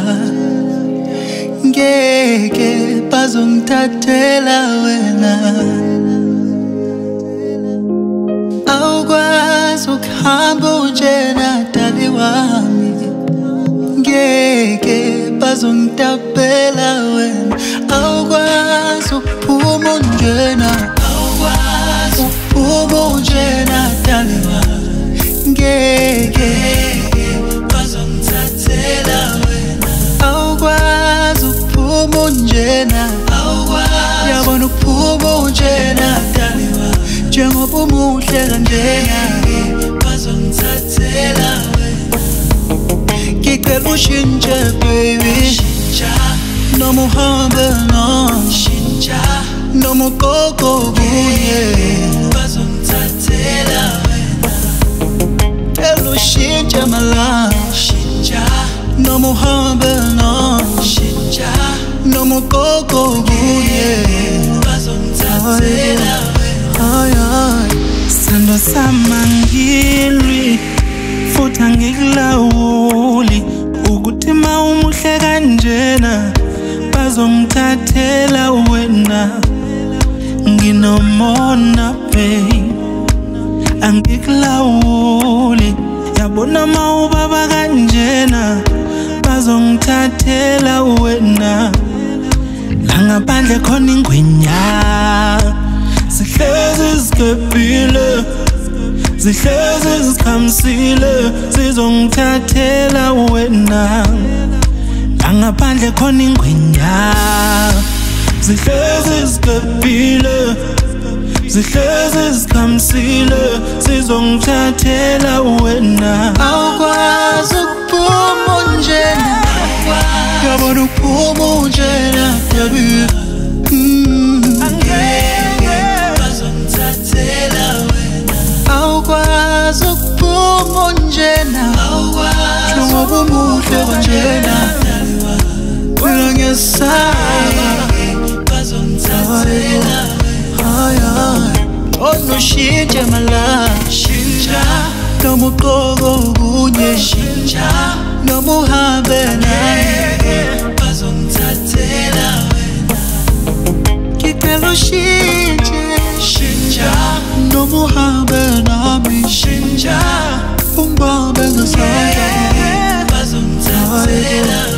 ngeke bazongithathela wena. Awukwazi ukuhamba unjena dali wami, ngeke bazongitapela wena. Awukwazi ukuphuma unjena, awukwazi ukuphuma unjena dali wami, ngeke bazongithathela wena. Awukwazi ukuphuma unjena, awukwazi yabona ukuphuma unjena dali wami, njengoba umuhle kanjena bazongithathela wena. Ngicela ushintshe baby, noma uhambe noma noma ugogo kunye bazongithathela wena. Ngicela ushintshe my love, noma uhambe noma ugogo kunye bazongithathela wena. Sando samangilwi futhi angikulawuli, ukuthi ma umuhle kanjena bazongithathela wena. Nginomona babe, angikulawuli, yabona ma ubaba kanjena bazongithathela wena. La ngaphandle khona ingwenya, sihlezi zikepile, zihlezi zikhamisile, zizongithathela wena. La ngaphandle khona ingwenya, zihlezi zikepile, zihlezi zikhamisile, zizongithathela wena. Awukwazi ukuphuma unjena, yabona ukuphuma unjena baby, Angeke bazongithathela wena. Awukwazi ukuphuma unjena, njengoba umuhle kanjena mina ngiyasaba bazongithathela wena. Ona ushintshe my love, noma ugqoke kunye, noma uhambe nami bazongithathela wena. Ngicela ushintshe, noma uhambe nami, ungibambe ngesandla bazongithathela